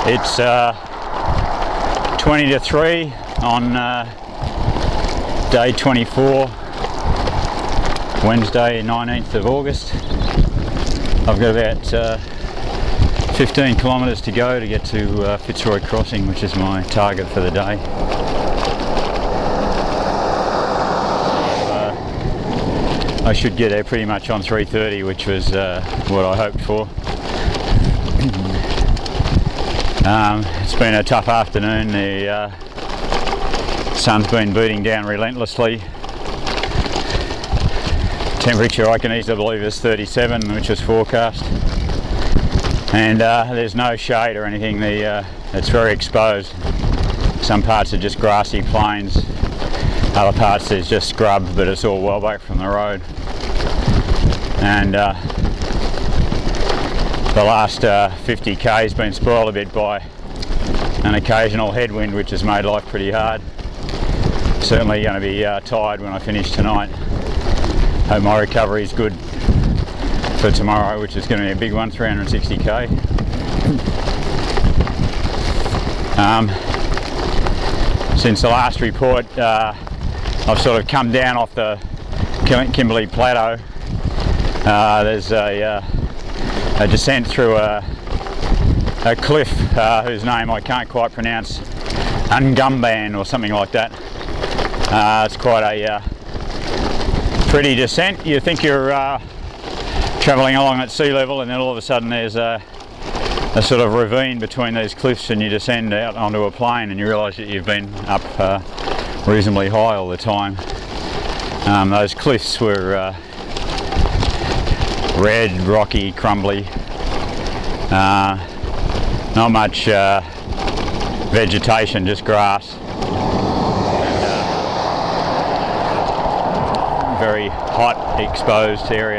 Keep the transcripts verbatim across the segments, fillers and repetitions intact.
It's uh, twenty to three on uh, day twenty-four, Wednesday nineteenth of August. I've got about uh, fifteen kilometres to go to get to uh, Fitzroy Crossing, which is my target for the day. Uh, I should get there pretty much on three thirty, which was uh, what I hoped for. Um, it's been a tough afternoon. The uh, sun's been beating down relentlessly. Temperature I can easily believe is thirty-seven, which is forecast, and uh, there's no shade or anything. The uh, it's very exposed. Some parts are just grassy plains, other parts there's just scrub, but it's all well back from the road. And uh, the last uh, fifty k has been spoiled a bit by an occasional headwind, which has made life pretty hard. Certainly going to be uh, tired when I finish tonight. Hope my recovery is good for tomorrow, which is going to be a big one, three hundred sixty k. Um, since the last report, uh, I've sort of come down off the Kimberley Plateau. Uh, there's a, uh, a descent through a, a cliff uh, whose name I can't quite pronounce, Ngumban or something like that. Uh, it's quite a uh, pretty descent. You think you're uh, travelling along at sea level, and then all of a sudden there's a, a sort of ravine between these cliffs, and you descend out onto a plain and you realise that you've been up uh, reasonably high all the time. Um, those cliffs were uh, red, rocky, crumbly, uh, not much uh, vegetation, just grass. Very hot, exposed area.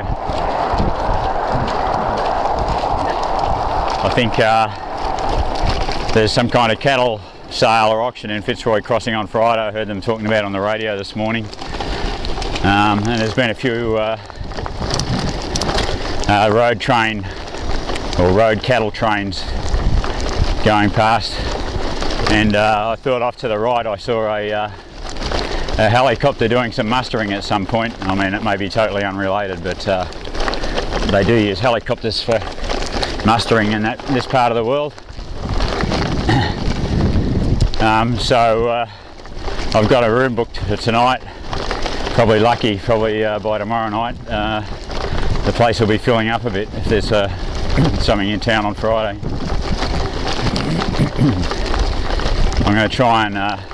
I think uh, there's some kind of cattle sale or auction in Fitzroy Crossing on Friday. I heard them talking about it on the radio this morning. Um, and there's been a few uh, uh, road train or road cattle trains going past. And uh, I thought off to the right I saw a uh, a helicopter doing some mustering at some point. I mean, it may be totally unrelated, but uh, they do use helicopters for mustering in that this part of the world. um, so uh, I've got a room booked for tonight. Probably lucky, probably uh, by tomorrow night uh, the place will be filling up a bit if there's uh, something in town on Friday. I'm going to try and uh,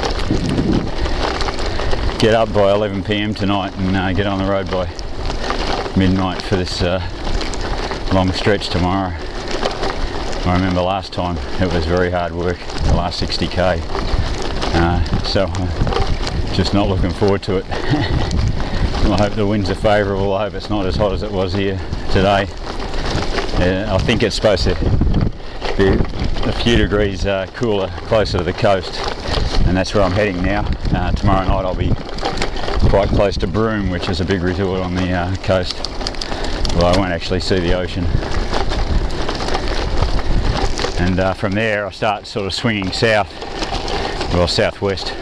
get up by eleven p m tonight and uh, get on the road by midnight for this uh, long stretch tomorrow. I remember last time it was very hard work, the last sixty k, uh, so I'm just not looking forward to it. I hope the winds are favourable. I hope it's not as hot as it was here today. Uh, I think it's supposed to be a few degrees uh, cooler closer to the coast, and that's where I'm heading now. Uh, tomorrow night I'll be quite close to Broome, which is a big resort on the uh, coast. Well, I won't actually see the ocean. And uh, from there I start sort of swinging south, well, southwest.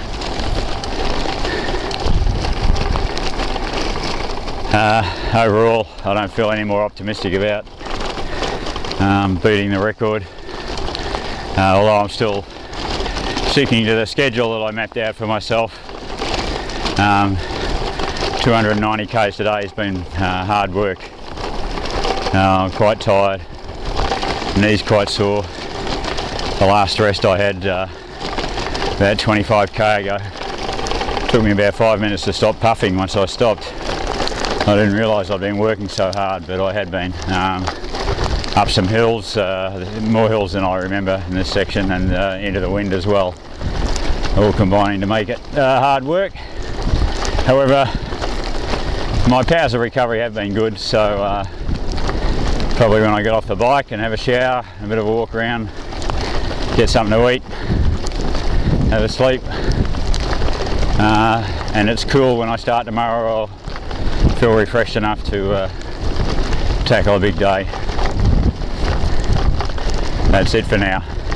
Uh, overall, I don't feel any more optimistic about um, beating the record, uh, although I'm still sticking to the schedule that I mapped out for myself. Um, two hundred ninety k's today has been uh, hard work. Uh, I'm quite tired, knees quite sore. The last rest I had uh, about twenty-five k ago. It took me about five minutes to stop puffing. Once I stopped, I didn't realise I'd been working so hard, but I had been. Um, up some hills, uh, more hills than I remember in this section, and uh, into the wind as well, all combining to make it uh, hard work. However, my powers of recovery have been good, so uh, probably when I get off the bike and have a shower, a bit of a walk around, get something to eat, have a sleep, uh, and it's cool when I start tomorrow, I'll feel refreshed enough to uh, tackle a big day. That's it for now.